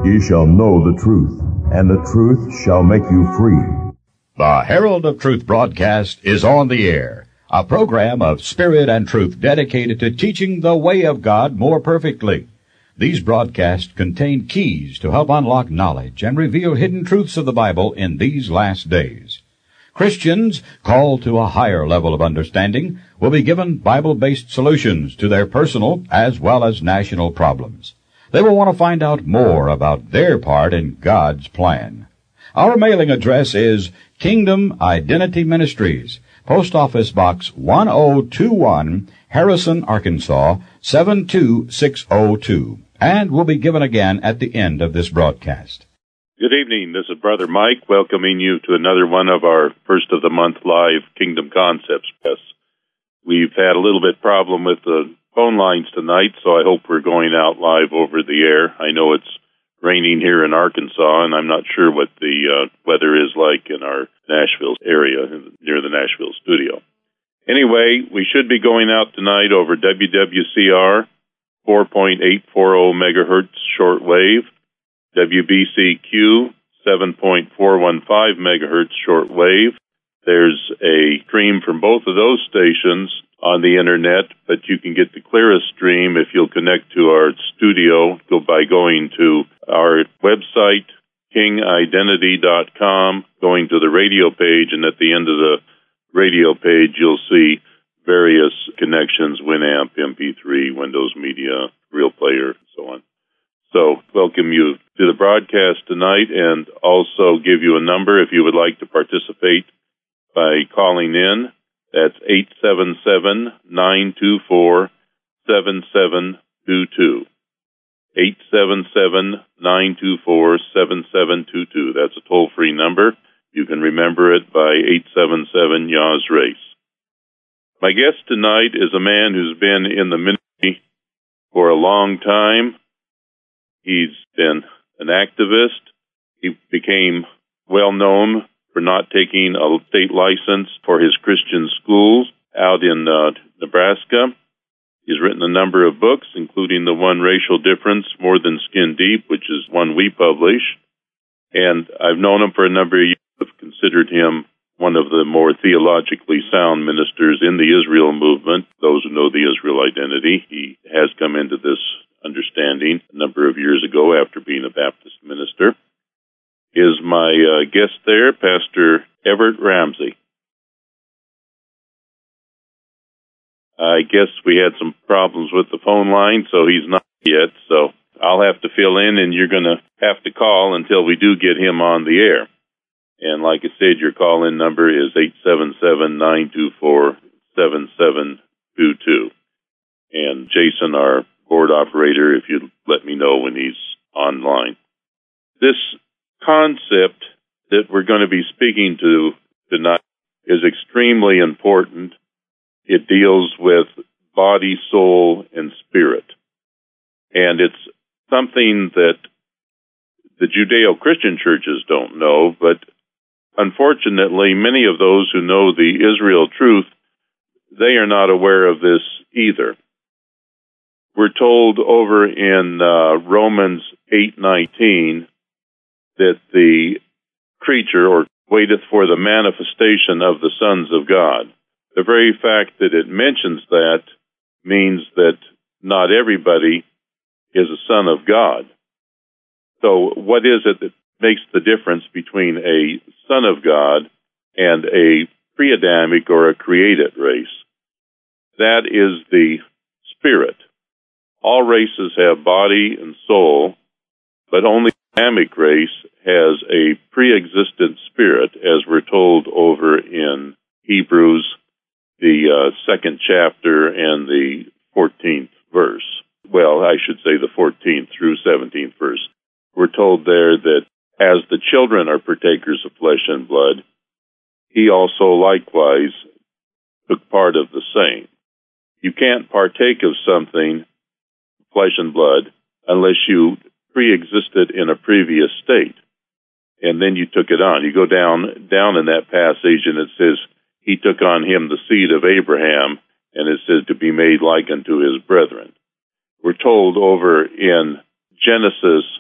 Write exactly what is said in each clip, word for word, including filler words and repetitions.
Ye shall know the truth, and the truth shall make you free. The Herald of Truth broadcast is on the air, a program of spirit and truth dedicated to teaching the way of God more perfectly. These broadcasts contain keys to help unlock knowledge and reveal hidden truths of the Bible in these last days. Christians called to a higher level of understanding will be given Bible-based solutions to their personal as well as national problems. They will want to find out more about their part in God's plan. Our mailing address is Kingdom Identity Ministries, Post Office Box one oh two one, Harrison, Arkansas, seven two six oh two, and will be given again at the end of this broadcast. Good evening. This is Brother Mike welcoming you to another one of our first of the month live Kingdom Concepts tests. We've had a little bit problem with the phone lines tonight, so I hope we're going out live over the air. I know it's raining here in Arkansas, and I'm not sure what the uh, weather is like in our Nashville area, near the Nashville studio. Anyway, we should be going out tonight over W W C R, four point eight four zero megahertz shortwave, W B C Q, seven point four one five megahertz shortwave. There's a stream from both of those stations on the internet, but you can get the clearest stream if you'll connect to our studio go by going to our website, king identity dot com, going to the radio page, and at the end of the radio page you'll see various connections, Winamp, M P three, Windows Media, Real Player, and so on. So welcome you to the broadcast tonight, and also give you a number if you would like to participate by calling in. That's eight seven seven, nine two four, seven seven two two. eight seven seven, nine two four, seven seven two two. That's a toll-free number. You can remember it by eight seven seven, Y A S RACE. My guest tonight is a man who's been in the ministry for a long time. He's been an activist. He became well known for not taking a state license for his Christian schools out in uh, Nebraska. He's written a number of books, including the one Racial Difference, More Than Skin Deep, which is one we publish. And I've known him for a number of years. I've considered him one of the more theologically sound ministers in the Israel movement. Those who know the Israel identity, he has come into this understanding a number of years ago after being a Baptist minister. Is my uh, guest there, Pastor Everett Ramsey. I guess we had some problems with the phone line, so he's not yet, so I'll have to fill in, and you're going to have to call until we do get him on the air. And like I said, your call-in number is eight seven seven, nine two four, seven seven two two. And Jason, our board operator, if you'd let me know when he's online. This concept that we're going to be speaking to tonight is extremely important. It deals with body, soul, and spirit. And it's something that the Judeo-Christian churches don't know, but unfortunately, many of those who know the Israel truth, they are not aware of this either. We're told over in uh, Romans eight nineteen that the creature, or waiteth for the manifestation of the sons of God. The very fact that it mentions that means that not everybody is a son of God. So what is it that makes the difference between a son of God and a pre-Adamic or a created race? That is the spirit. All races have body and soul, but only the Adamic race has a pre-existent spirit, as we're told over in Hebrews, the uh, second chapter and the fourteenth verse. Well, I should say the fourteenth through seventeenth verse. We're told there that as the children are partakers of flesh and blood, he also likewise took part of the same. You can't partake of something, flesh and blood, unless you pre-existed in a previous state, and then you took it on. You go down down in that passage, and it says, he took on him the seed of Abraham, and it says to be made like unto his brethren. We're told over in Genesis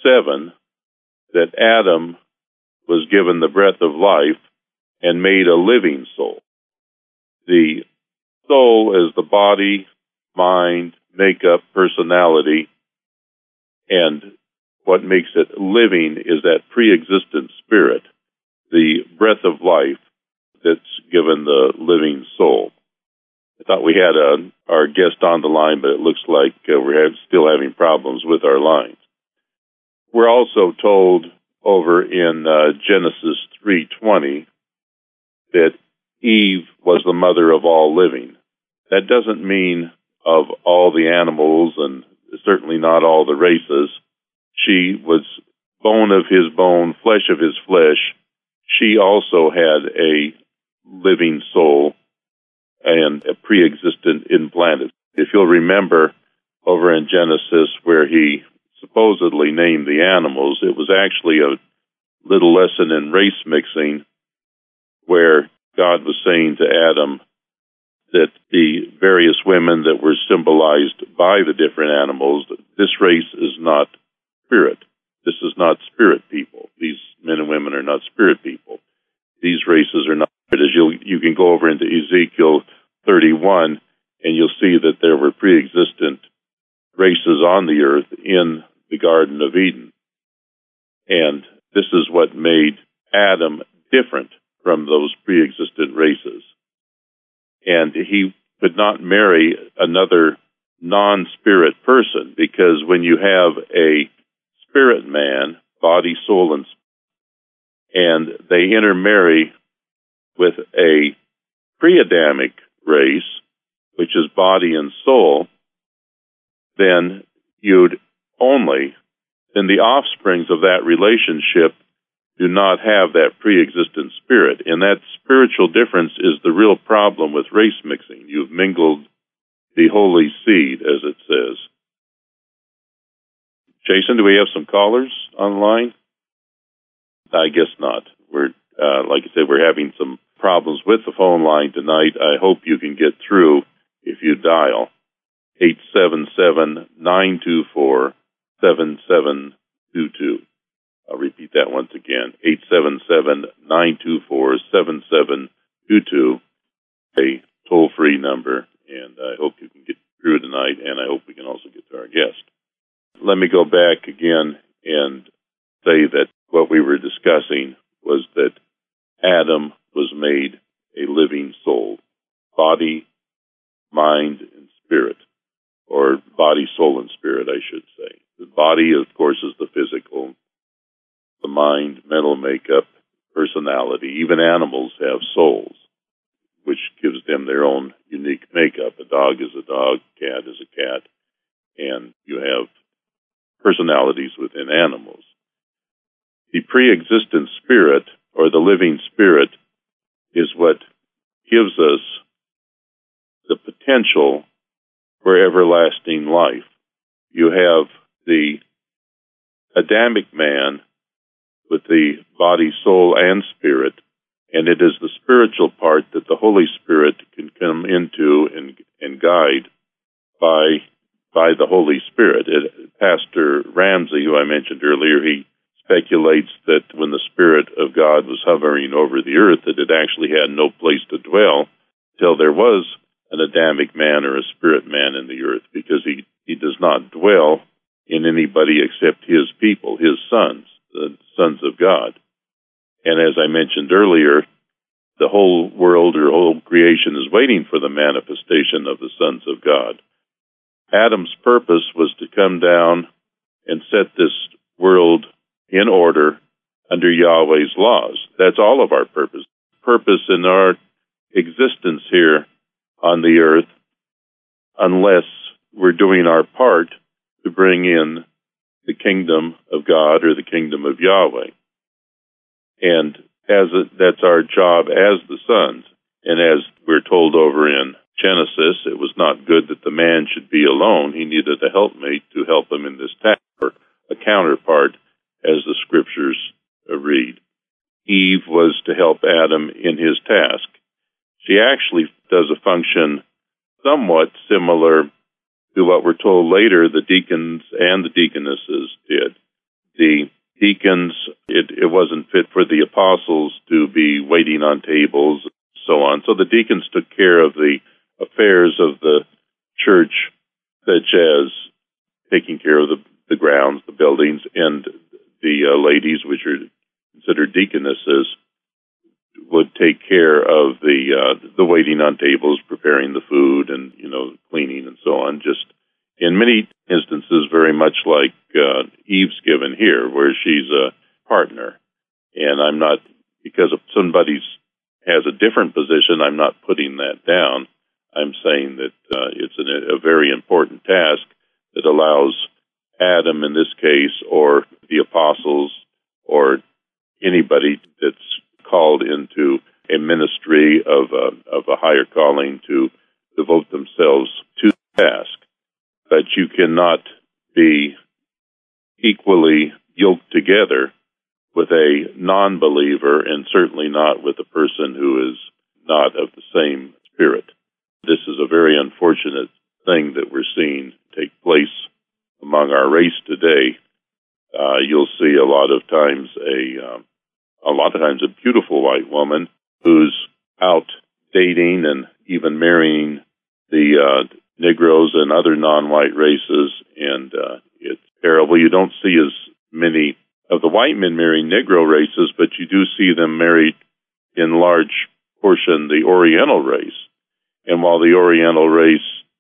seven that Adam was given the breath of life and made a living soul. The soul is the body, mind, makeup, personality, and what makes it living is that pre-existent spirit, the breath of life that's given the living soul. I thought we had a, our guest on the line, but it looks like uh, we're have, still having problems with our lines. We're also told over in uh, Genesis three twenty that Eve was the mother of all living. That doesn't mean of all the animals and certainly not all the races. She was bone of his bone, flesh of his flesh. She also had a living soul and a pre-existent implanted. If you'll remember over in Genesis where he supposedly named the animals, it was actually a little lesson in race mixing where God was saying to Adam that the various women that were symbolized by the different animals, this race is not spirit. This is not spirit people. These men and women are not spirit people. These races are not spirit. As you you can go over into Ezekiel thirty-one, and you'll see that there were pre-existent races on the earth in the Garden of Eden. And this is what made Adam different from those pre-existent races. And he could not marry another non-spirit person, because when you have a spirit man, body, soul, and and they intermarry with a pre-Adamic race, which is body and soul, then you'd only, then the offsprings of that relationship do not have that pre-existent spirit. And that spiritual difference is the real problem with race mixing. You've mingled the holy seed, as it says. Jason, do we have some callers online? I guess not. We're, uh, like I said, we're having some problems with the phone line tonight. I hope you can get through if you dial eight seven seven, nine two four, seven seven two two. I'll repeat that once again, eight seven seven, nine two four, seven seven two two, a toll-free number, and I hope you can get through tonight, and I hope we can also get to our guest. Let me go back again and say that what we were discussing was that Adam was made a living soul, body, mind, and spirit, or body, soul, and spirit, I should say. The body, of course, is the physical, the mind, mental makeup, personality. Even animals have souls, which gives them their own unique makeup. A dog is a dog, a cat is a cat, and you have personalities within animals. The pre-existent spirit, or the living spirit, is what gives us the potential for everlasting life. You have the Adamic man with the body, soul, and spirit, and it is the spiritual part that the Holy Spirit can come into and, and guide by by the Holy Spirit. It, Pastor Ramsey, who I mentioned earlier, he speculates that when the Spirit of God was hovering over the earth, that it actually had no place to dwell till there was an Adamic man or a spirit man in the earth, because he, he does not dwell in anybody except his people, his sons, the sons of God. And as I mentioned earlier, the whole world or whole creation is waiting for the manifestation of the sons of God. Adam's purpose was to come down and set this world in order under Yahweh's laws. That's all of our purpose. Purpose in our existence here on the earth, unless we're doing our part to bring in the kingdom of God or the kingdom of Yahweh. And as a, that's our job as the sons. And as we're told over in Genesis, it was not good that the man should be alone. He needed a helpmate to help him in this task, or a counterpart, as the scriptures read. Eve was to help Adam in his task. She actually does a function somewhat similar to what we're told later the deacons and the deaconesses did. the deacons, it, it wasn't fit for the apostles to be waiting on tables, so on. So the deacons took care of the affairs of the church, such as taking care of the, the grounds, the buildings, and the uh, ladies, which are considered deaconesses, would take care of the uh, the waiting on tables, preparing the food, and you know cleaning and so on. Just in many instances, very much like uh, Eve's given here, where she's a partner, and I'm not because if somebody has a different position, I'm not putting that down. I'm saying that uh, it's an, a very important task that allows Adam, in this case, or the apostles, or anybody that's called into a ministry of a, of a higher calling to devote themselves to the task. But you cannot be equally yoked together with a non-believer, and certainly not with a person who is not of the same spirit. This is a very unfortunate thing that we're seeing take place among our race today. Uh, you'll see a lot of times a um, a lot of times a beautiful white woman who's out dating and even marrying the uh, Negroes and other non-white races, and uh, it's terrible. You don't see as many of the white men marrying Negro races, but you do see them married in large portion the Oriental race. And while the Oriental race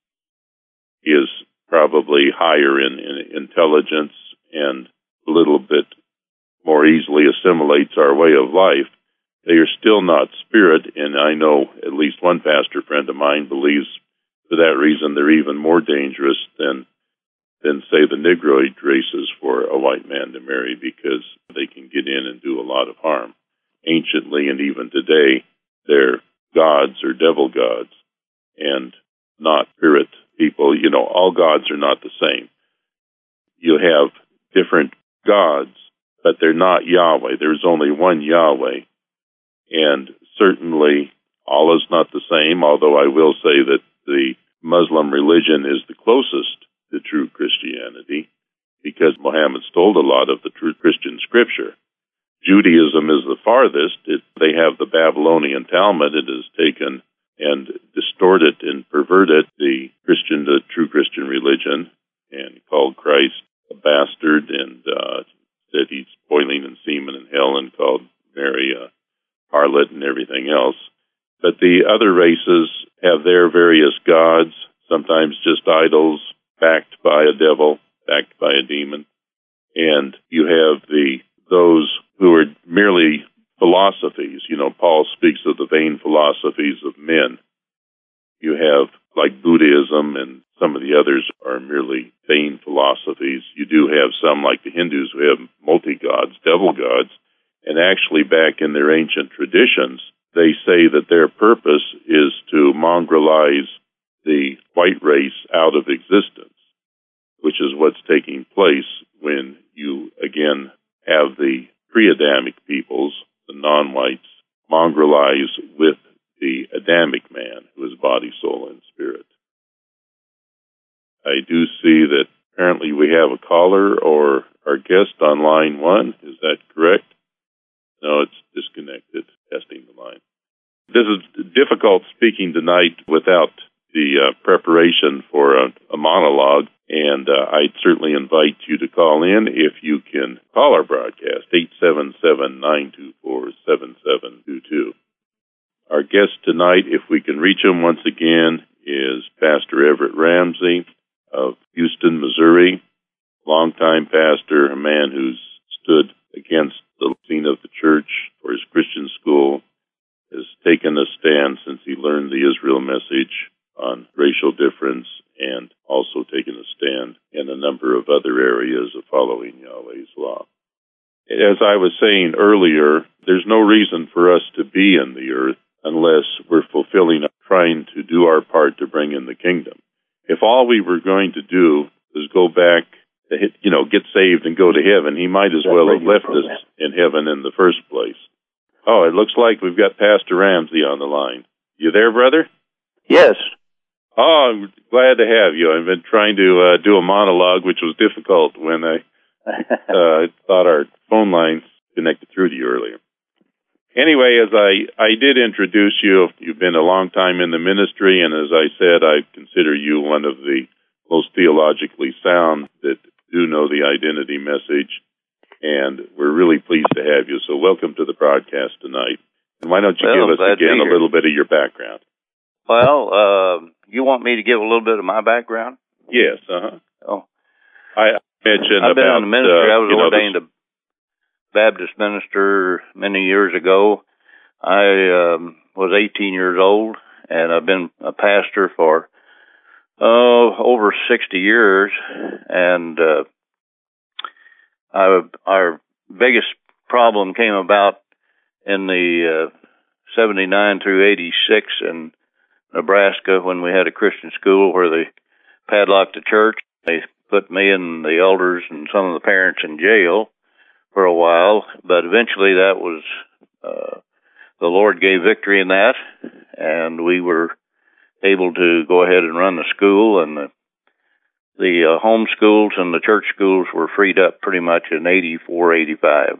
is probably higher in, in intelligence and a little bit more easily assimilates our way of life, they are still not spirit, and I know at least one pastor friend of mine believes for that reason they're even more dangerous than, than say, the Negroid races for a white man to marry, because they can get in and do a lot of harm. Anciently and even today, they're gods or devil gods, and not spirit people. You know, all gods are not the same. You have different gods, but they're not Yahweh. There's only one Yahweh. And certainly Allah's not the same, although I will say that the Muslim religion is the closest to true Christianity, because Muhammad stole a lot of the true Christian scripture. Judaism is the farthest. It, they have the Babylonian Talmud. It has taken and distorted and perverted the Christian, the true Christian religion, and called Christ a bastard, and uh, said he's boiling in semen in hell, and called Mary a harlot and everything else. But the other races have their various gods, sometimes just idols, backed by a devil, backed by a demon. And you have the those who are merely philosophies. You know, Paul speaks of the vain philosophies of men. You have, like Buddhism and some of the others are merely vain philosophies. You do have some, like the Hindus, who have multi-gods, devil gods, and actually back in their ancient traditions, they say that their purpose is to mongrelize the white race out of existence, which is what's taking place when you, again, have the pre-Adamic peoples, the non-whites, mongrelize with the Adamic man, who is body, soul, and spirit. I do see that apparently we have a caller or our guest on line one. Is that correct? No, it's disconnected. Testing the line. This is difficult speaking tonight without the uh, preparation for a, a monologue, and uh, I'd certainly invite you to call in if you can call our broadcast, eight seven seven, nine two four, seven seven two two. Our guest tonight, if we can reach him once again, is Pastor Everett Ramsey of Houston, Missouri, longtime pastor, a man who's stood against the scene of the church for his Christian school, has taken a stand since he learned the Israel message on racial difference, and also taken a stand in a number of other areas of following Yahweh's law. As I was saying earlier, there's no reason for us to be in the earth unless we're fulfilling, trying to do our part to bring in the kingdom. If all we were going to do is go back, to hit, you know, get saved and go to heaven, he might as well have left us in heaven in the first place. Oh, it looks like we've got Pastor Ramsey on the line. You there, brother? Yes. Oh, I'm glad to have you. I've been trying to uh, do a monologue, which was difficult when I, uh, I thought our phone lines connected through to you earlier. Anyway, as I, I did introduce you, you've been a long time in the ministry, and as I said, I consider you one of the most theologically sound that do know the identity message, and we're really pleased to have you. So welcome to the broadcast tonight. And why don't you well, give us again a little bit of your background? Well, uh, you want me to give a little bit of my background? Yes, uh-huh. Oh. I mentioned I've been about, in the ministry. Uh, I was you know, ordained this... a Baptist minister many years ago. I um, was eighteen years old, and I've been a pastor for oh over sixty years. And uh, I, our biggest problem came about in the uh, seventy-nine through eighty-six in Nebraska when we had a Christian school where they padlocked the church. They put me and the elders and some of the parents in jail for a while, but eventually that was, uh, the Lord gave victory in that, and we were able to go ahead and run the school, and the, the uh, home schools and the church schools were freed up pretty much in eighty-four, eighty-five.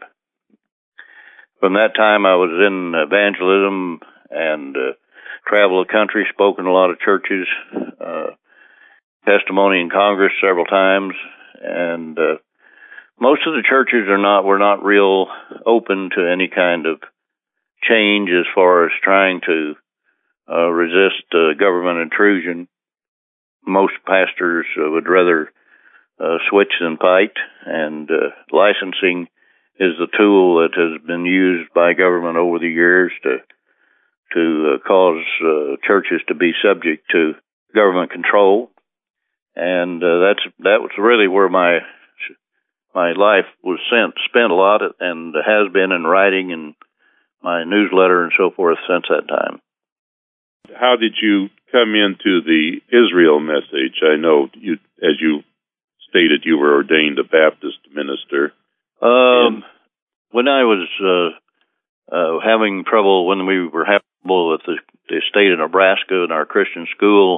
From that time I was in evangelism and uh, traveled the country, spoken in a lot of churches, uh, testimony in Congress several times, and uh, most of the churches are not, were not real open to any kind of change as far as trying to uh, resist uh, government intrusion. Most pastors uh, would rather uh, switch than fight, and uh, licensing is the tool that has been used by government over the years to to uh, cause uh, churches to be subject to government control. And uh, that's that was really where my my life was sent, spent a lot, of, and has been in writing and my newsletter and so forth since that time. How did you come into the Israel message? I know you, as you stated, you were ordained a Baptist minister. Um, and when I was uh, uh, having trouble, when we were having trouble with the, the state of Nebraska in our Christian school,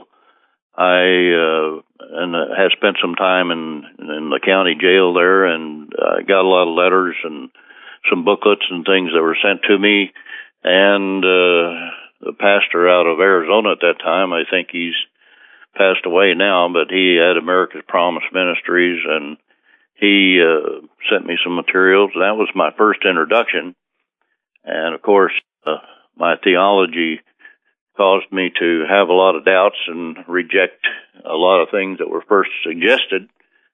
I uh, and uh, had spent some time in in the county jail there, and I uh, got a lot of letters and some booklets and things that were sent to me. And uh, the pastor out of Arizona at that time, I think he's passed away now, but he had America's Promise Ministries, and he uh, sent me some materials. That was my first introduction, and of course, uh, my theology caused me to have a lot of doubts and reject a lot of things that were first suggested.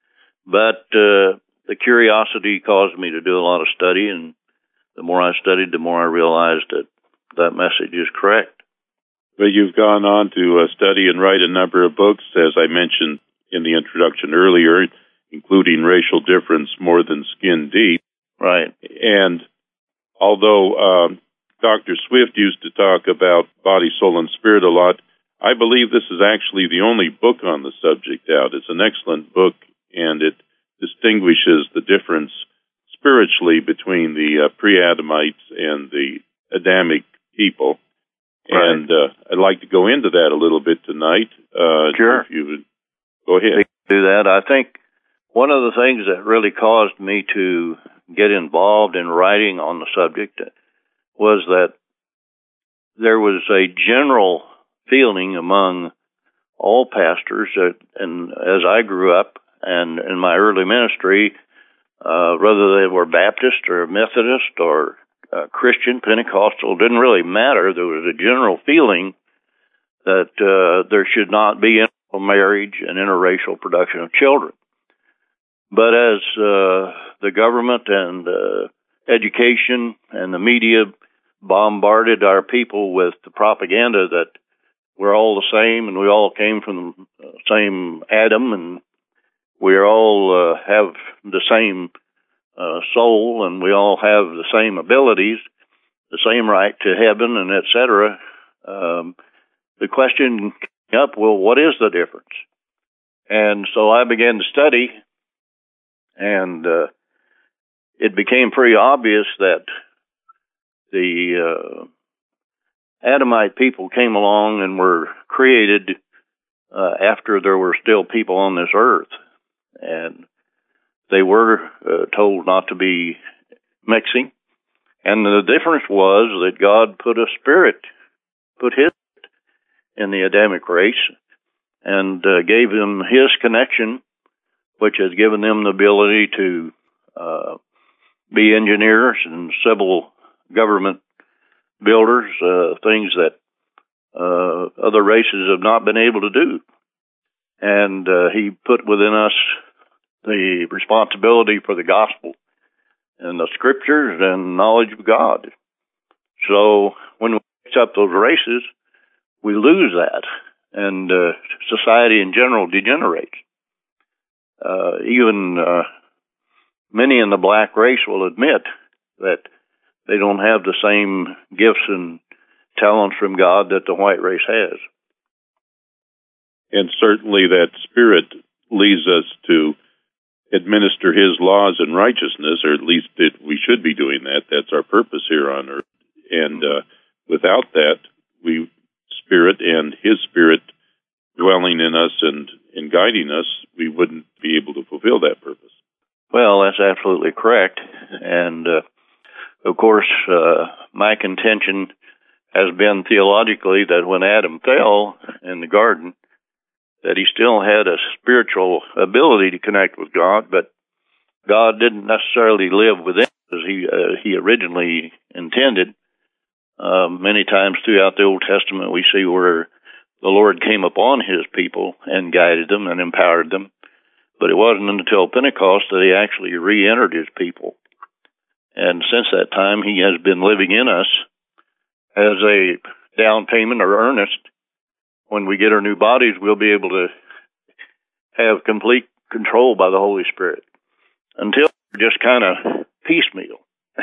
But uh, the curiosity caused me to do a lot of study, and the more I studied, the more I realized that that message is correct. But you've gone on to uh, study and write a number of books, as I mentioned in the introduction earlier, including Racial Difference More Than Skin Deep. Right. And although um, Doctor Swift used to talk about body, soul, and spirit a lot, I believe this is actually the only book on the subject out. It's an excellent book, and it distinguishes the difference spiritually between the uh, pre-Adamites and the Adamic people. Right. And uh, I'd like to go into that a little bit tonight. Uh, sure. If you would go ahead. Do that. I think one of the things that really caused me to get involved in writing on the subject was that there was a general feeling among all pastors that, and as I grew up and in my early ministry, uh, whether they were Baptist or Methodist or uh, Christian, Pentecostal, didn't really matter. There was a general feeling that uh, there should not be intermarriage and interracial production of children. But as uh, the government and uh, education and the media bombarded our people with the propaganda that we're all the same and we all came from the same Adam and we all uh, have the same uh, soul and we all have the same abilities, the same right to heaven, and et cetera, um, the question came up, well, what is the difference? And so I began to study, and uh, it became pretty obvious that the uh, Adamite people came along and were created uh, after there were still people on this earth. And they were uh, told not to be mixing. And the difference was that God put a spirit, put his in the Adamic race, and uh, gave them his connection, which has given them the ability to uh, be engineers and civil government builders, uh, things that uh, other races have not been able to do. And uh, he put within us the responsibility for the gospel and the scriptures and knowledge of God. So when we mix up those races, we lose that, and uh, society in general degenerates. Uh, even uh, many in the black race will admit that they don't have the same gifts and talents from God that the white race has. And certainly that spirit leads us to administer his laws in righteousness, or at least it, we should be doing that. That's our purpose here on earth. And uh, without that, we spirit and his spirit dwelling in us and, and guiding us, we wouldn't be able to fulfill that purpose. Well, that's absolutely correct. And, uh, of course, uh, my contention has been theologically that when Adam fell in the garden, that he still had a spiritual ability to connect with God, but God didn't necessarily live within as he, uh, he originally intended. Uh, many times throughout the Old Testament, we see where the Lord came upon his people and guided them and empowered them. But it wasn't until Pentecost that he actually re-entered his people. And since that time, he has been living in us as a down payment or earnest. When we get our new bodies, we'll be able to have complete control by the Holy Spirit. Until we're just kind of piecemeal.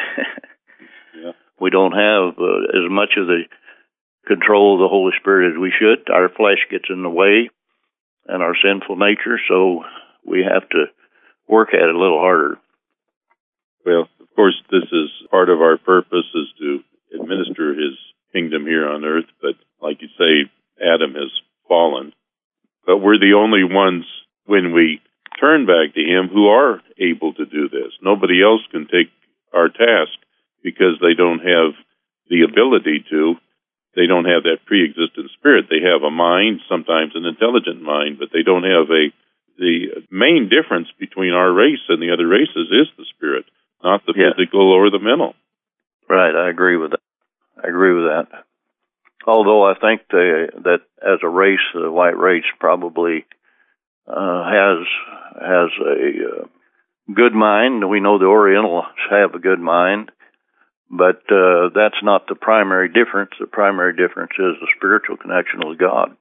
Yeah. We don't have uh, as much of the control of the Holy Spirit as we should. Our flesh gets in the way and our sinful nature, so we have to work at it a little harder. Well, of course, this is part of our purpose is to administer his kingdom here on earth, but like you say, Adam has fallen. But we're the only ones, when we turn back to him, who are able to do this. Nobody else can take our task because they don't have the ability to. They don't have that pre-existent spirit. They have a mind, sometimes an intelligent mind, but they don't have a... The main difference between our race and the other races is the spirit, not the yeah. physical or the mental. Right, I agree with that. I agree with that. Although I think they, that as a race, the white race probably uh, has has a uh, good mind. We know the Orientals have a good mind, but uh, that's not the primary difference. The primary difference is the spiritual connection with God.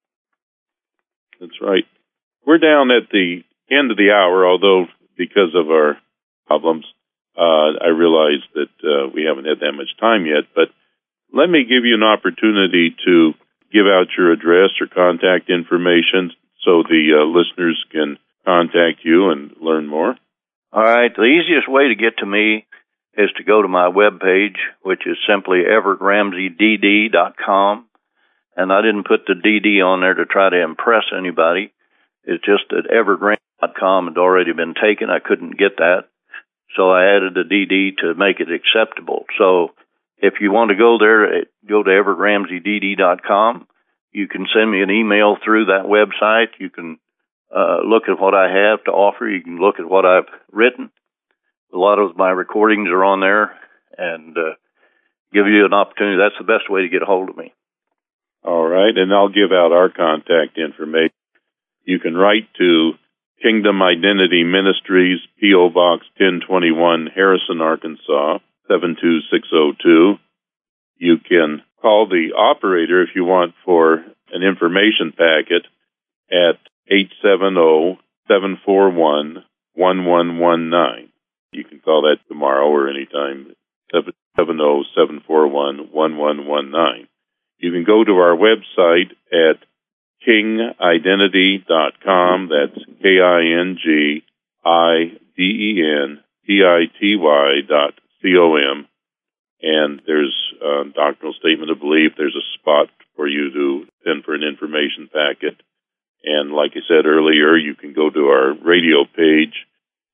That's right. We're down at the end of the hour, although because of our problems, uh, I realize that uh, we haven't had that much time yet, but let me give you an opportunity to give out your address or contact information so the uh, listeners can contact you and learn more. All right. The easiest way to get to me is to go to my webpage, which is simply everett ramsey d d dot com. And I didn't put the D D on there to try to impress anybody. It's just that everett ramsey dot com had already been taken. I couldn't get that. So I added the D D to make it acceptable. So if you want to go there, go to everett ramsey d d dot com. You can send me an email through that website. You can uh, look at what I have to offer. You can look at what I've written. A lot of my recordings are on there and uh, give you an opportunity. That's the best way to get a hold of me. All right, and I'll give out our contact information. You can write to Kingdom Identity Ministries, P O. Box ten twenty-one, Harrison, Arkansas, seven two six zero two. You can call the operator if you want for an information packet at eight seven zero, seven four one, one one one nine. You can call that tomorrow or anytime, seven seven zero, seven four one, one one one nine. You can go to our website at king identity dot com. That's K I N G I D E N T I T Y dot C O M. And there's a doctrinal statement of belief. There's a spot for you to send for an information packet. And like I said earlier, you can go to our radio page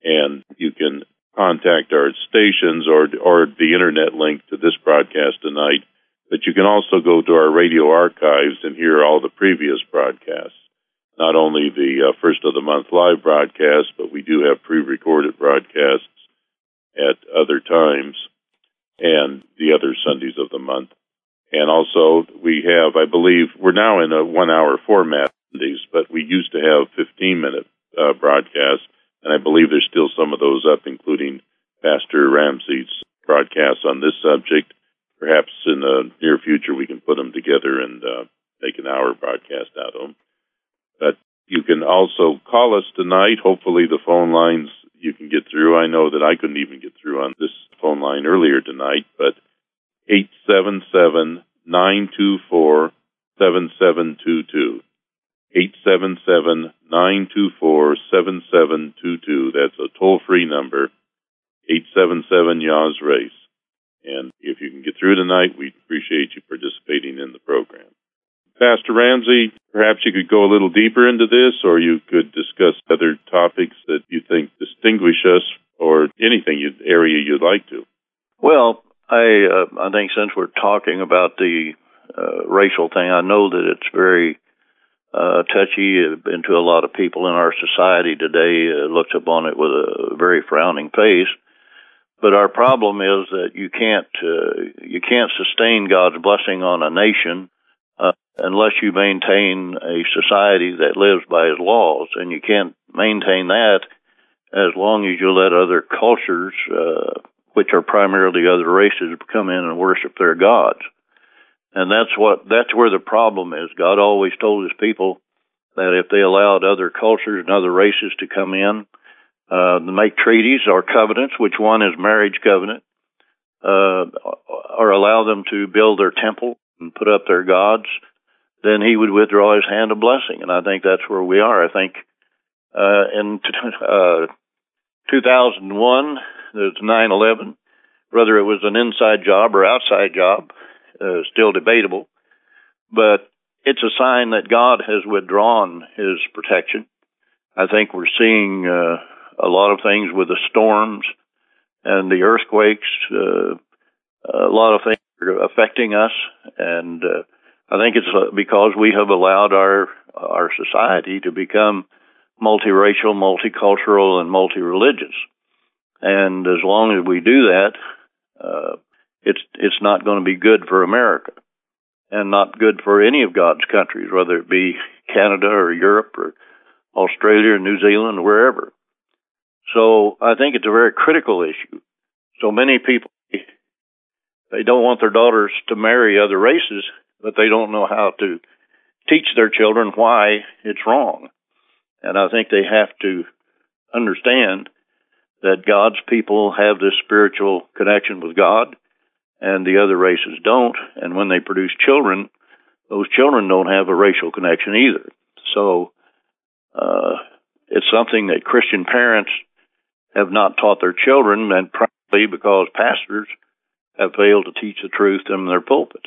And you can contact our stations or or the internet link to this broadcast tonight. But you can also go to our radio archives and hear all the previous broadcasts. Not only the uh, first of the month live broadcast, but we do have pre-recorded broadcasts at other times and the other Sundays of the month. And also we have, I believe, we're now in a one-hour format Sundays, but we used to have fifteen-minute uh, broadcasts, and I believe there's still some of those up, including Pastor Ramsey's broadcasts on this subject. Perhaps in the near future we can put them together and uh, make an hour broadcast out of them. But you can also call us tonight. Hopefully the phone lines you can get through. I know that I couldn't even get through on this phone line earlier tonight, but eight seven seven, nine two four, seven seven two two. eight seven seven, nine two four, seven seven two two. That's a toll-free number, eight seven seven, Y A W S RACE. And if you can get through tonight, we appreciate you participating in the program. Pastor Ramsey, perhaps you could go a little deeper into this, or you could discuss other topics that you think distinguish us, or anything you, area you'd like to. Well, I uh, I think since we're talking about the uh, racial thing, I know that it's very uh, touchy into a lot of people in our society today. Uh, looks upon it with a very frowning face. But our problem is that you can't uh, you can't sustain God's blessing on a nation uh, unless you maintain a society that lives by His laws, and you can't maintain that as long as you let other cultures, uh, which are primarily other races, come in and worship their gods. And that's what that's where the problem is. God always told His people that if they allowed other cultures and other races to come in, Uh, to make treaties or covenants, which one is marriage covenant, uh, or allow them to build their temple and put up their gods, then He would withdraw His hand of blessing. And I think that's where we are. I think uh, in t- uh, two thousand one, there's nine eleven, whether it was an inside job or outside job, uh, still debatable. But it's a sign that God has withdrawn His protection. I think we're seeing Uh, a lot of things with the storms and the earthquakes. Uh, a lot of things are affecting us, and uh, I think it's because we have allowed our our society to become multiracial, multicultural, and multireligious. And as long as we do that, uh, it's it's not going to be good for America, and not good for any of God's countries, whether it be Canada or Europe or Australia or New Zealand or wherever. So I think it's a very critical issue. So many people, they don't want their daughters to marry other races, but they don't know how to teach their children why it's wrong. And I think they have to understand that God's people have this spiritual connection with God, and the other races don't. And when they produce children, those children don't have a racial connection either. So uh, it's something that Christian parents have not taught their children, and probably because pastors have failed to teach the truth in their pulpits.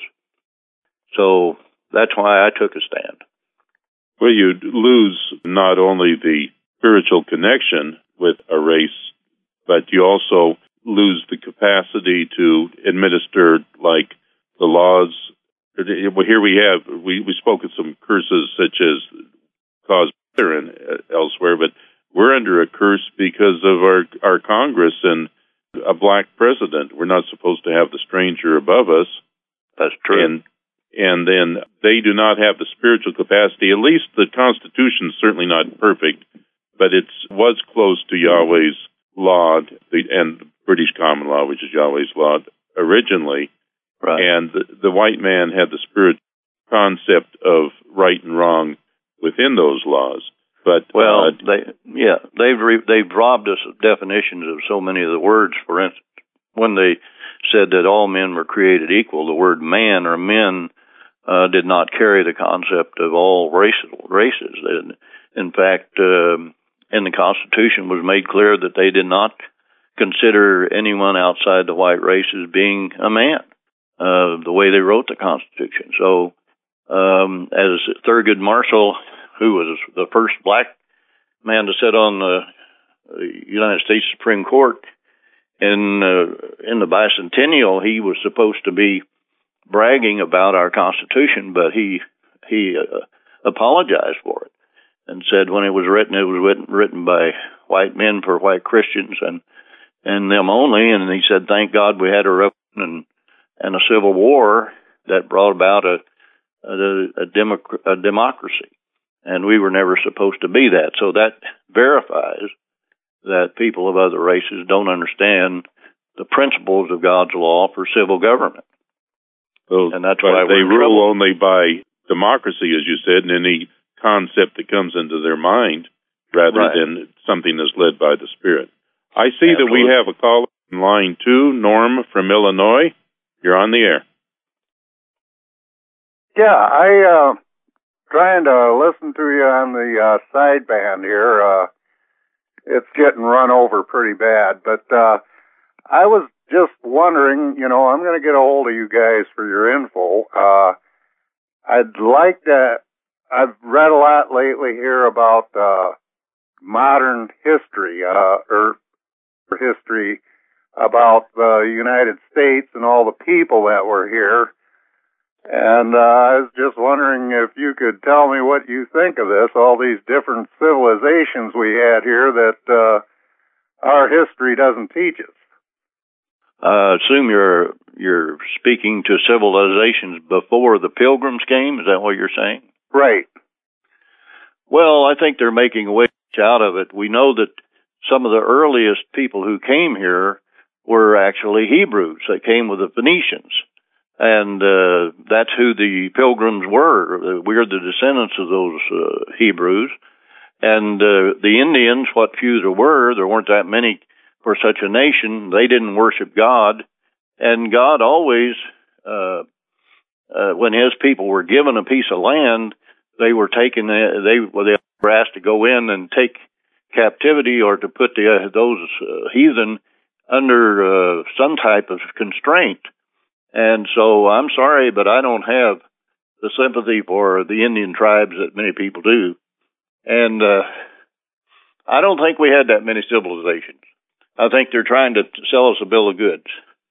So that's why I took a stand. Well, you lose not only the spiritual connection with a race, but you also lose the capacity to administer, like, the laws. Well, here we have, we, we spoke of some curses such as cause better and elsewhere, but we're under a curse because of our, our Congress and a black president. We're not supposed to have the stranger above us. That's true. And and then they do not have the spiritual capacity. At least the Constitution is certainly not perfect, but it was close to Yahweh's law and British common law, which is Yahweh's law originally. Right. And the, the white man had the spiritual concept of right and wrong within those laws. But well, uh, they yeah they've re, they've robbed us of definitions of so many of the words. For instance, when they said that all men were created equal, the word man or men uh, did not carry the concept of all races. Races. In fact, uh, in the Constitution was made clear that they did not consider anyone outside the white race as being a man. Uh, the way they wrote the Constitution. So, um, as Thurgood Marshall, who was the first black man to sit on the the United States Supreme Court in uh, in the bicentennial, he was supposed to be bragging about our Constitution, but he he uh, apologized for it and said when it was written, it was written, written by white men for white Christians and and them only. And he said, "Thank God we had a revolution and, and a civil war that brought about a a, a, democ- a democracy, and we were never supposed to be that." So that verifies that people of other races don't understand the principles of God's law for civil government. Well, and that's why they we're rule only by democracy, as you said, and any concept that comes into their mind rather right. than something that's led by the Spirit. I see Absolutely. that we have a caller in line two, Norm from Illinois. You're on the air. Yeah, I uh trying to listen to you on the uh, sideband here. Uh, it's getting run over pretty bad, but uh, I was just wondering, you know, I'm going to get a hold of you guys for your info. Uh, I'd like to, I've read a lot lately here about uh, modern history, uh, or history about the United States and all the people that were here. And uh, I was just wondering if you could tell me what you think of this, all these different civilizations we had here that uh, our history doesn't teach us. I uh, assume you're you're speaking to civilizations before the Pilgrims came. Is that what you're saying? Right. Well, I think they're making a way out of it. We know that some of the earliest people who came here were actually Hebrews. They came with the Phoenicians. And uh, that's who the Pilgrims were. We're the descendants of those uh, Hebrews. And uh, the Indians, what few there were, there weren't that many for such a nation. They didn't worship God. And God always, uh, uh, when his people were given a piece of land, they were taken, uh, they, well, they were asked to go in and take captivity or to put the, uh, those uh, heathen under uh, some type of constraint. And so I'm sorry, but I don't have the sympathy for the Indian tribes that many people do. And uh, I don't think we had that many civilizations. I think they're trying to sell us a bill of goods.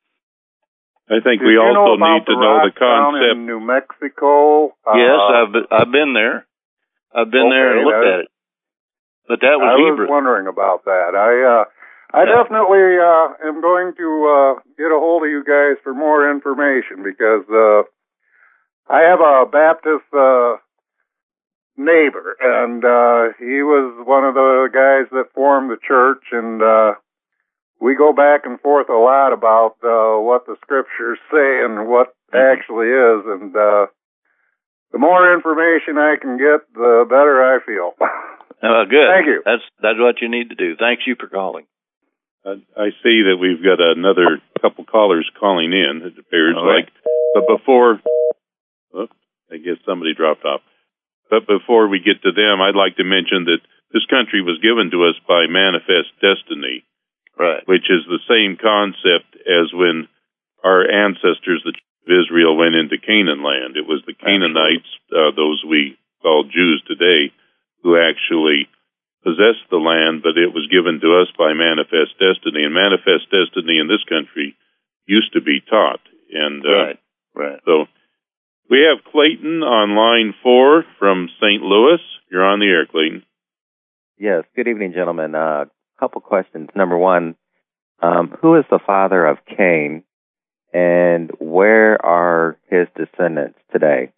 I think Did we you also know need to the know the down concept. in New Mexico? Yes, uh, I've been, I've been there. I've been okay, there and looked that, at it. But that was I Hebrew. was wondering about that. I uh, I Yeah. definitely uh, am going to uh, get a hold of you guys for more information because uh, I have a Baptist uh, neighbor, and uh, he was one of the guys that formed the church, and uh, we go back and forth a lot about uh, what the scriptures say and what Mm-hmm. actually is, and uh, the more information I can get, the better I feel. Uh, good. Thank you. That's that's what you need to do. Thanks you for calling. I, I see that we've got another couple callers calling in, it appears All right. like. But before, oh, I guess somebody dropped off. But before we get to them, I'd like to mention that this country was given to us by manifest destiny, Right. which is the same concept as when our ancestors, the Israel, went into Canaan land. It was the Canaanites, uh, those we call Jews today, who actually possessed the land, but it was given to us by manifest destiny. And manifest destiny in this country used to be taught. And uh, Right. Right. so we have Clayton on line four from Saint Louis. You're on the air, Clayton. Yes. Good evening, gentlemen. A uh, couple questions. Number one, um, who is the father of Cain, and where are his descendants today?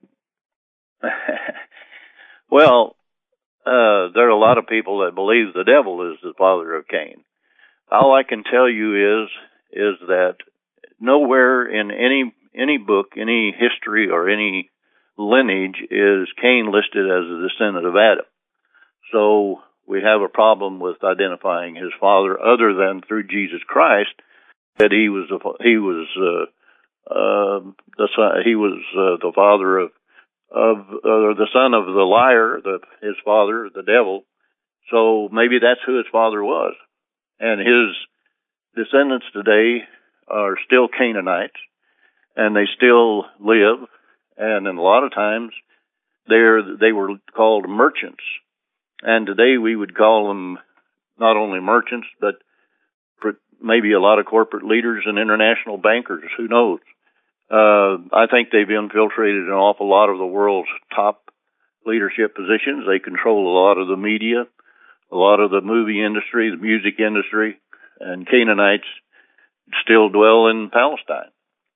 Well, uh, there are a lot of people that believe the devil is the father of Cain. All I can tell you is is that nowhere in any any book, any history, or any lineage is Cain listed as a descendant of Adam. So we have a problem with identifying his father, other than through Jesus Christ, that he was the, he was uh, uh, the son, he was uh, the father of of uh, the son of the liar, the his father, the devil. So maybe that's who his father was, and his descendants today are still Canaanites, and they still live, and in a lot of times they're they were called merchants, and today we would call them not only merchants, but maybe a lot of corporate leaders and international bankers. Who knows? Uh, I think they've infiltrated an awful lot of the world's top leadership positions. They control a lot of the media, a lot of the movie industry, the music industry, and Canaanites still dwell in Palestine.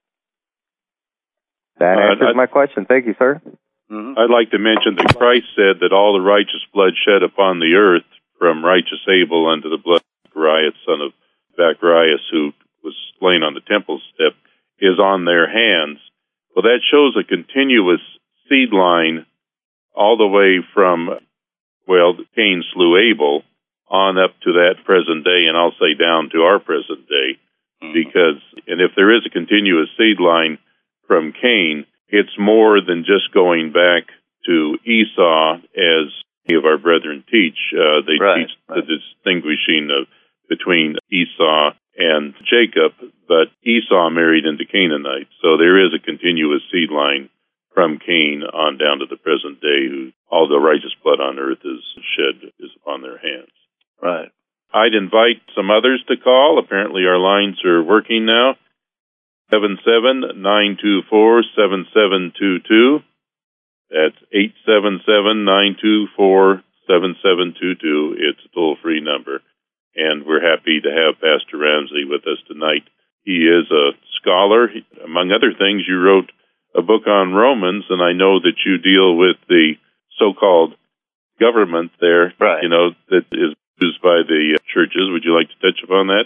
That answers uh, my question. Thank you, sir. Mm-hmm. I'd like to mention that Christ said that all the righteous blood shed upon the earth, from righteous Abel unto the blood of Zacharias, son of Zacharias, who was slain on the temple step, is on their hands. Well, that shows a continuous seed line all the way from, well, Cain slew Abel on up to that present day, and I'll say down to our present day. Mm-hmm. Because, and if there is a continuous seed line from Cain, it's more than just going back to Esau, as many of our brethren teach. Uh, they right, teach right. the distinguishing of between Esau and Jacob, but Esau married into Canaanites. So there is a continuous seed line from Cain on down to the present day, who all the righteous blood on earth is shed is upon their hands. Right. I'd invite some others to call. Apparently our lines are working now. seven seven nine two four seven seven two two. That's eight seven seven nine two four seven seven two two. It's a toll-free number. And we're happy to have Pastor Ramsey with us tonight. He is a scholar. He, among other things, you wrote a book on Romans, and I know that you deal with the so-called government there, right. you know, that is used by the churches. Would you like to touch upon that?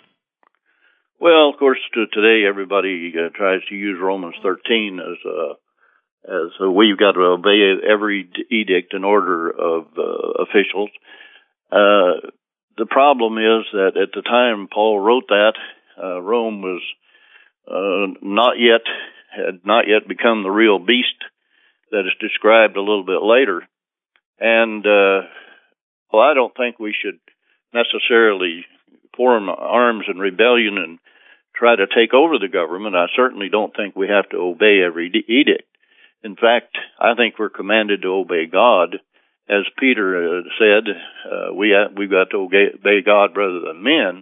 Well, of course, to today everybody uh, tries to use Romans thirteen as a as a, we've got to obey every edict and order of uh, officials. Uh, the problem is that at the time Paul wrote that, uh, Rome was uh, not yet had not yet become the real beast that is described a little bit later, and uh, well, I don't think we should necessarily form arms in rebellion and try to take over the government. I certainly don't think we have to obey every edict. In fact, I think we're commanded to obey God. As Peter uh, said, uh, we ha- we've got to obey, obey God rather than men.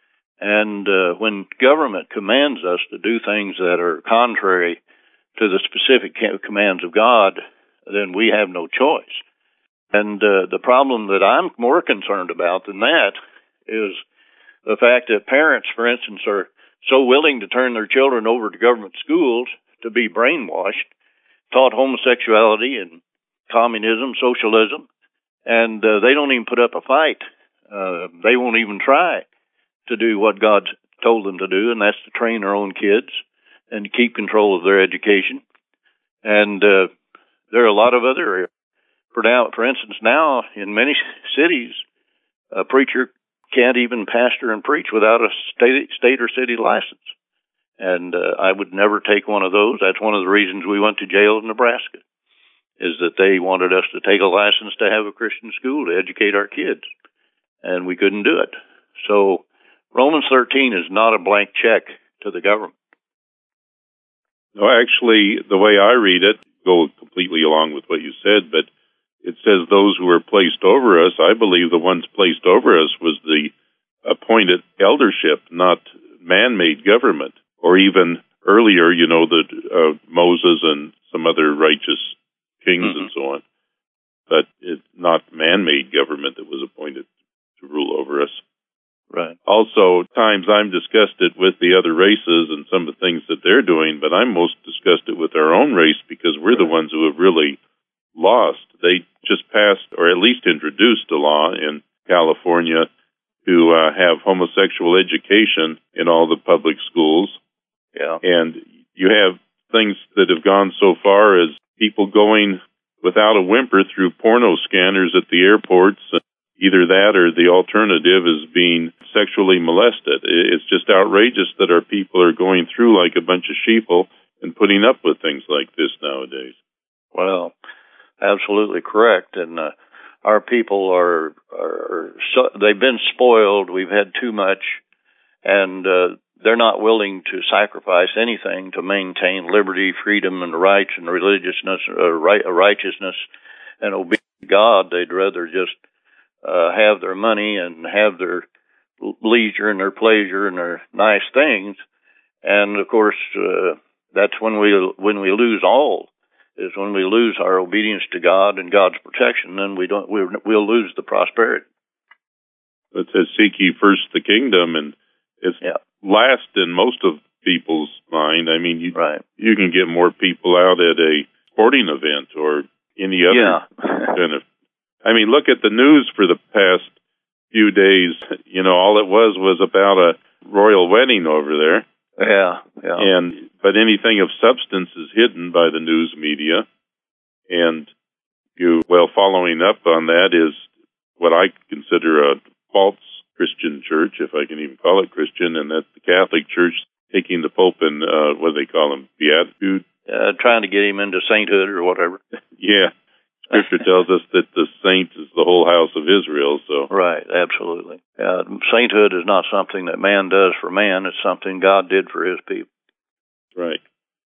And uh, when government commands us to do things that are contrary to the specific commands of God, then we have no choice. And uh, the problem that I'm more concerned about than that is the fact that parents, for instance, are so willing to turn their children over to government schools to be brainwashed, taught homosexuality and communism, socialism, and uh, they don't even put up a fight. Uh, they won't even try to do what God told them to do, and that's to train their own kids and keep control of their education. And uh, there are a lot of other areas. For now, for instance, now in many cities, a preacher can't even pastor and preach without a state, state or city license. And uh, I would never take one of those. That's one of the reasons we went to jail in Nebraska, is that they wanted us to take a license to have a Christian school to educate our kids, and we couldn't do it. So Romans thirteen is not a blank check to the government. No, actually, the way I read it, go completely along with what you said, but it says those who are placed over us. I believe the ones placed over us was the appointed eldership, not man-made government, or even earlier, you know, the uh, Moses and some other righteous kings mm-hmm. and so on. But it's not man-made government that was appointed to rule over us. Right. Also, times I'm disgusted with the other races and some of the things that they're doing, but I'm most disgusted with our own race because we're the ones who have really lost. They just passed, or at least introduced, a law in California to uh, have homosexual education in all the public schools. Yeah. And you have things that have gone so far as people going without a whimper through porno scanners at the airports. Either that or the alternative is being sexually molested. It's just outrageous that our people are going through like a bunch of sheeple and putting up with things like this nowadays. Well, absolutely correct. And uh, our people are, are so, they've been spoiled. We've had too much, and uh, they're not willing to sacrifice anything to maintain liberty, freedom, and rights and religiousness, uh, right, righteousness, and obedience to God. They'd rather just uh, have their money and have their leisure and their pleasure and their nice things. And of course, uh, that's when we when we lose all, is when we lose our obedience to God and God's protection. Then we don't we we'll lose the prosperity. It says, "Seek ye first the kingdom," and it's yeah. last in most of people's mind. I mean, you right. you can get more people out at a sporting event or any other yeah. kind of. I mean, look at the news for the past few days. You know, all it was was about a royal wedding over there. Yeah, yeah. And but anything of substance is hidden by the news media. And you well, following up on that is what I consider a false Christian church, if I can even call it Christian, and that's the Catholic Church taking the Pope in, uh, what do they call him, beatitude? Uh, trying to get him into sainthood or whatever. Yeah. Scripture tells us that the saint is the whole house of Israel. So right, absolutely. Uh, sainthood is not something that man does for man. It's something God did for his people. Right.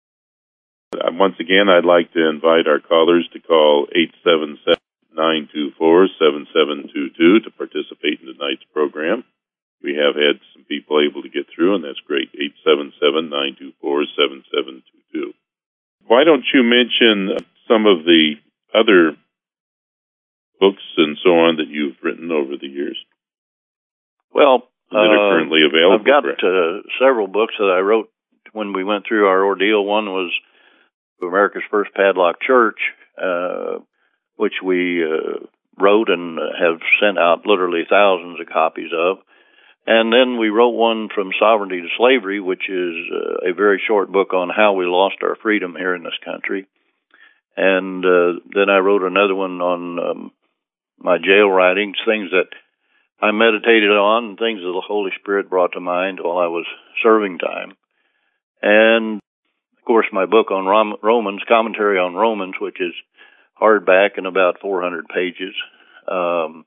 Uh, once again, I'd like to invite our callers to call eight seven seven, nine two four, seven seven two two to participate in tonight's program. We have had some people able to get through, and that's great. eight seven seven, nine two four, seven seven two two. Why don't you mention some of the other books and so on that you've written over the years? Well, that are currently available. I've got uh, several books that I wrote when we went through our ordeal. One was America's First Padlock Church, uh, which we uh, wrote and have sent out literally thousands of copies of. And then we wrote one From Sovereignty to Slavery, which is uh, a very short book on how we lost our freedom here in this country. And uh, then I wrote another one on um, my jail writings, things that I meditated on, and things that the Holy Spirit brought to mind while I was serving time. And, of course, my book on Rom- Romans, Commentary on Romans, which is hardback and about four hundred pages. Um,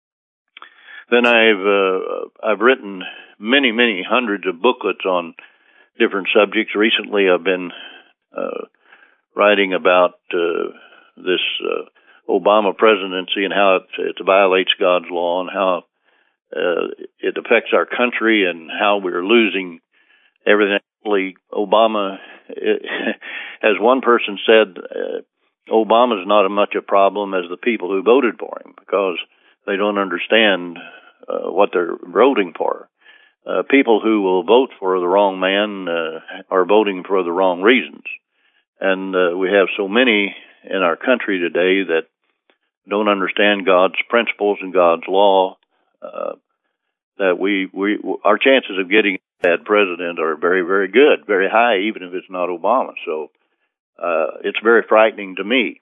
then I've uh, I've written many, many hundreds of booklets on different subjects. Recently, I've been uh, writing about uh, this uh, Obama presidency and how it, it violates God's law and how uh, it affects our country and how we're losing everything. Obama, it, as one person said, uh, Obama's not as much a problem as the people who voted for him, because they don't understand uh, what they're voting for. Uh, people who will vote for the wrong man uh, are voting for the wrong reasons. And uh, we have so many in our country today that don't understand God's principles and God's law, uh, that we, we our chances of getting a bad president are very, very good, very high, even if it's not Obama. So uh, it's very frightening to me.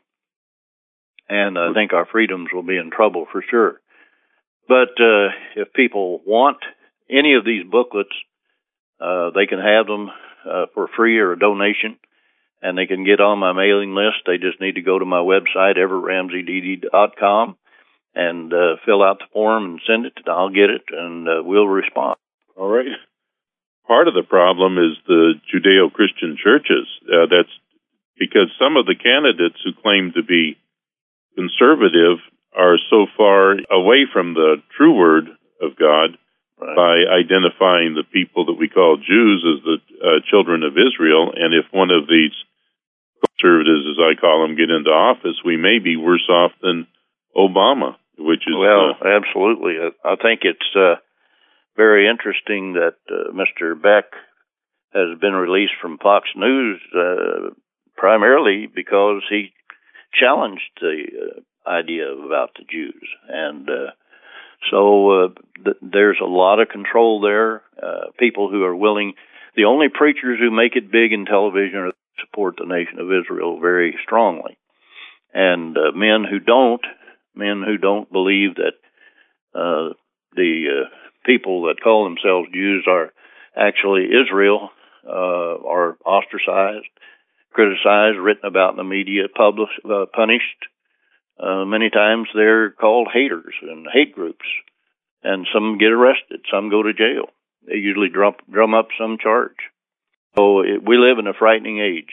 And I think our freedoms will be in trouble for sure. But uh, if people want any of these booklets, uh, they can have them uh, for free or a donation. And they can get on my mailing list. They just need to go to my website, everett ramsey d d dot com, and uh, fill out the form and send it. I'll get it, and uh, we'll respond. All right. Part of the problem is the Judeo-Christian churches. Uh, that's because some of the candidates who claim to be conservative are so far away from the true word of God, right, by identifying the people that we call Jews as the uh, children of Israel. And if one of these conservatives, as I call them, get into office, we may be worse off than Obama, which is... Well, uh, absolutely. I think it's uh, very interesting that uh, Mister Beck has been released from Fox News uh, primarily because he challenged the uh, idea about the Jews. And uh, so uh, th- there's a lot of control there. Uh, people who are willing... The only preachers who make it big in television are support the nation of Israel very strongly. And uh, men who don't, men who don't believe that uh, the uh, people that call themselves Jews are actually Israel uh, are ostracized, criticized, written about in the media, published, uh, punished. Uh, many times they're called haters and hate groups, and some get arrested, some go to jail. They usually drum, drum up some charge. So it, we live in a frightening age.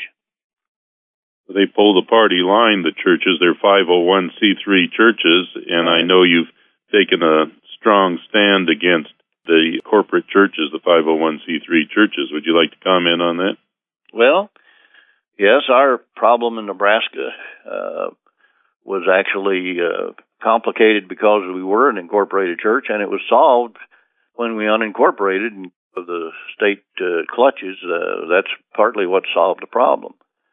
They pull the party line, the churches. They're five oh one c three churches, and I know you've taken a strong stand against the corporate churches, the five oh one c three churches. Would you like to comment on that? Well, yes, our problem in Nebraska uh, was actually uh, complicated because we were an incorporated church, and it was solved when we unincorporated and the state uh, clutches. Uh, that's partly what solved the problem.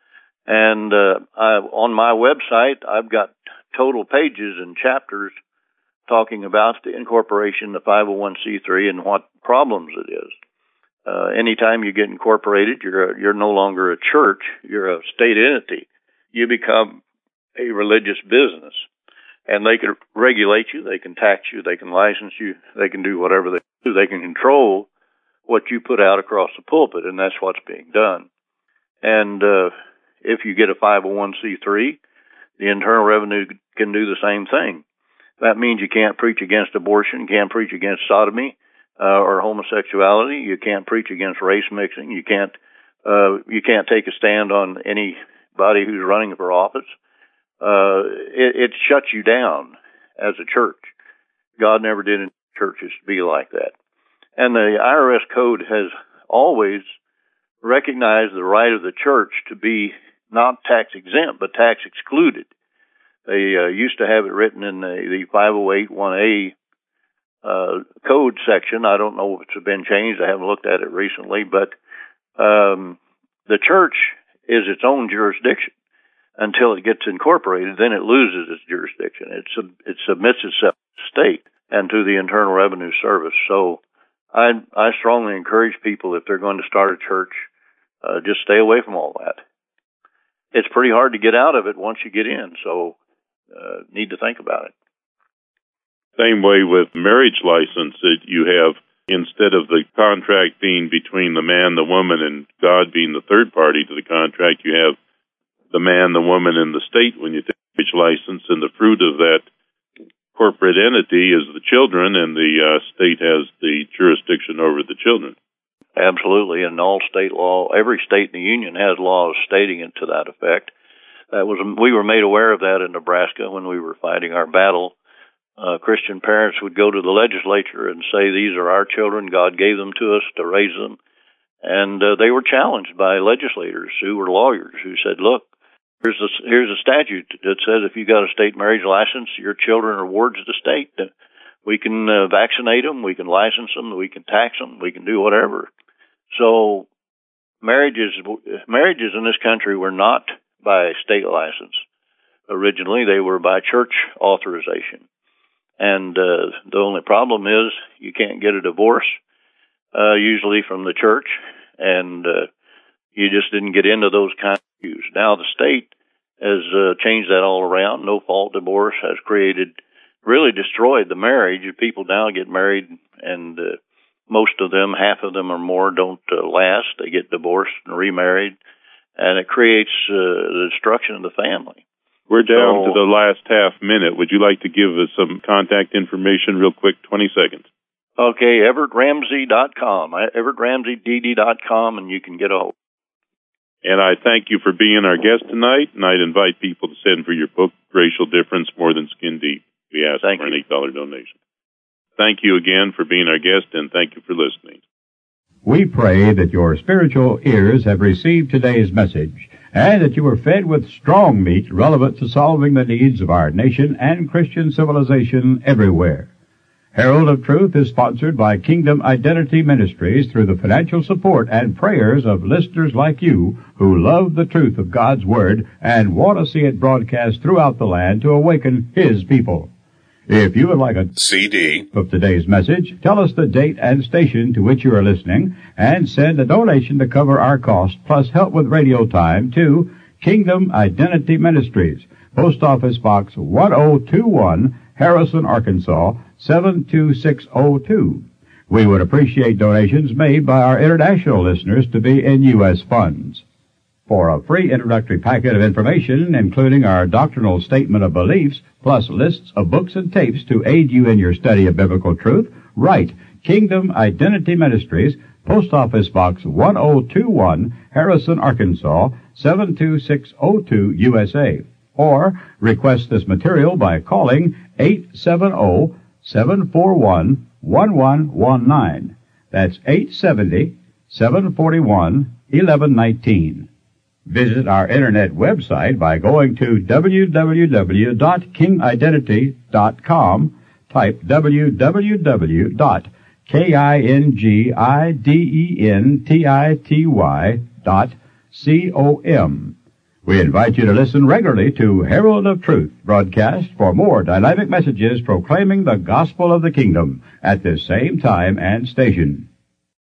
And uh, I, on my website, I've got total pages and chapters talking about the incorporation, the five oh one c three, and what problems it is. Uh, anytime you get incorporated, you're a, you're no longer a church. You're a state entity. You become a religious business, and they can regulate you. They can tax you. They can license you. They can do whatever they do. They can control what you put out across the pulpit, and that's what's being done. And uh, if you get a five oh one c three, the Internal Revenue can do the same thing. That means you can't preach against abortion, can't preach against sodomy uh, or homosexuality. You can't preach against race mixing. You can't uh, you can't take a stand on anybody who's running for office. Uh, it, it shuts you down as a church. God never did in churches to be like that. And the I R S code has always recognized the right of the church to be not tax exempt, but tax excluded. They uh, used to have it written in the, the five oh eight one A uh, code section. I don't know if it's been changed. I haven't looked at it recently, but um, the church is its own jurisdiction until it gets incorporated. Then it loses its jurisdiction. It, sub- it submits itself to the state and to the Internal Revenue Service. So I, I strongly encourage people, if they're going to start a church, uh, just stay away from all that. It's pretty hard to get out of it once you get in, so uh, need to think about it. Same way with marriage license, that you have, instead of the contract being between the man, the woman, and God being the third party to the contract, you have the man, the woman, and the state when you take a marriage license, and the fruit of that corporate entity is the children, and the uh, state has the jurisdiction over the children. Absolutely, and all state law, every state in the union has laws stating it to that effect. That was we were made aware of that in Nebraska when we were fighting our battle. Uh, Christian parents would go to the legislature and say, "These are our children. God gave them to us to raise them," and uh, they were challenged by legislators who were lawyers who said, "Look, here's a here's a statute that says if you got a state marriage license, your children are wards of the state. We can uh, vaccinate them, we can license them, we can tax them, we can do whatever." So marriages marriages in this country were not by state license. Originally, they were by church authorization. And uh, the only problem is you can't get a divorce, uh, usually from the church, and uh, you just didn't get into those kinds of issues. Now the state has uh, changed that all around. No-fault divorce has created, really destroyed the marriage. People now get married, and uh, most of them, half of them or more, don't uh, last. They get divorced and remarried, and it creates uh, the destruction of the family. We're down so, to the last half minute. Would you like to give us some contact information real quick, twenty seconds? Okay, Everett Ramsey dot com, Everett Ramsey D D dot com, and you can get a hold. And I thank you for being our guest tonight, and I'd invite people to send for your book, Racial Difference More Than Skin Deep. We ask thank for you. an eight dollars donation. Thank you again for being our guest, and thank you for listening. We pray that your spiritual ears have received today's message, and that you are fed with strong meat relevant to solving the needs of our nation and Christian civilization everywhere. Herald of Truth is sponsored by Kingdom Identity Ministries through the financial support and prayers of listeners like you who love the truth of God's Word and want to see it broadcast throughout the land to awaken His people. If you would like a C D of today's message, tell us the date and station to which you are listening, and send a donation to cover our cost, plus help with radio time, to Kingdom Identity Ministries, Post Office Box one oh two one, Harrison, Arkansas, seven two six oh two. We would appreciate donations made by our international listeners to be in U S funds. For a free introductory packet of information, including our doctrinal statement of beliefs, plus lists of books and tapes to aid you in your study of biblical truth, write Kingdom Identity Ministries, Post Office Box one oh two one, Harrison, Arkansas, seven two six oh two, U S A. Or request this material by calling eight seven zero, seven four one, one one one nine. That's eight seven zero, seven four one, one one one nine. Visit our internet website by going to w w w dot king identity dot com. Type w w w dot king dot com. We invite you to listen regularly to Herald of Truth broadcast for more dynamic messages proclaiming the gospel of the kingdom at this same time and station.